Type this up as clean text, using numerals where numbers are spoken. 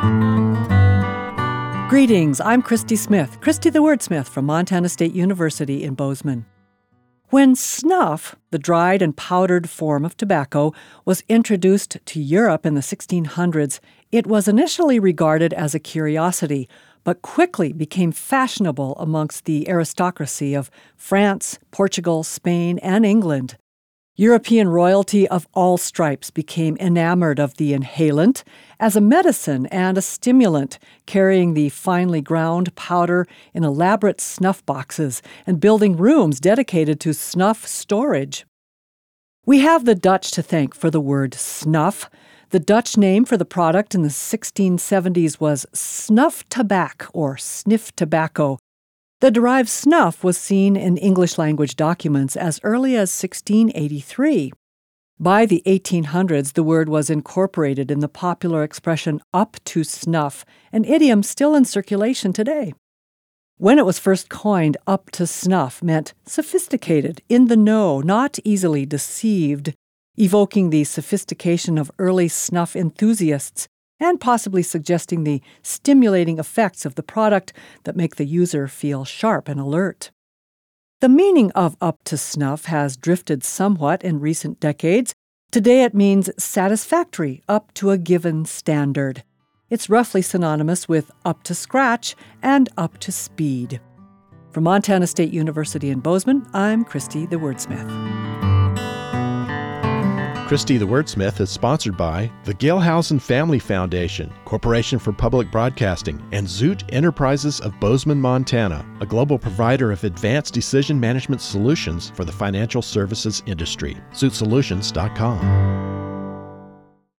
Greetings, I'm Christy Smith, Christy the Wordsmith from Montana State University in Bozeman. When snuff, the dried and powdered form of tobacco, was introduced to Europe in the 1600s, it was initially regarded as a curiosity, but quickly became fashionable amongst the aristocracy of France, Portugal, Spain, and England. European royalty of all stripes became enamored of the inhalant as a medicine and a stimulant, carrying the finely ground powder in elaborate snuff boxes and building rooms dedicated to snuff storage. We have the Dutch to thank for the word snuff. The Dutch name for the product in the 1670s was snuff tabac or sniff tobacco. The derived snuff was seen in English-language documents as early as 1683. By the 1800s, the word was incorporated in the popular expression up to snuff, an idiom still in circulation today. When it was first coined, up to snuff meant sophisticated, in the know, not easily deceived, evoking the sophistication of early snuff enthusiasts, and possibly suggesting the stimulating effects of the product that make the user feel sharp and alert. The meaning of up to snuff has drifted somewhat in recent decades. Today it means satisfactory, up to a given standard. It's roughly synonymous with up to scratch and up to speed. From Montana State University in Bozeman, I'm Christy the Wordsmith. Christy the Wordsmith is sponsored by the Gailhausen Family Foundation, Corporation for Public Broadcasting, and Zoot Enterprises of Bozeman, Montana, a global provider of advanced decision management solutions for the financial services industry. ZootSolutions.com.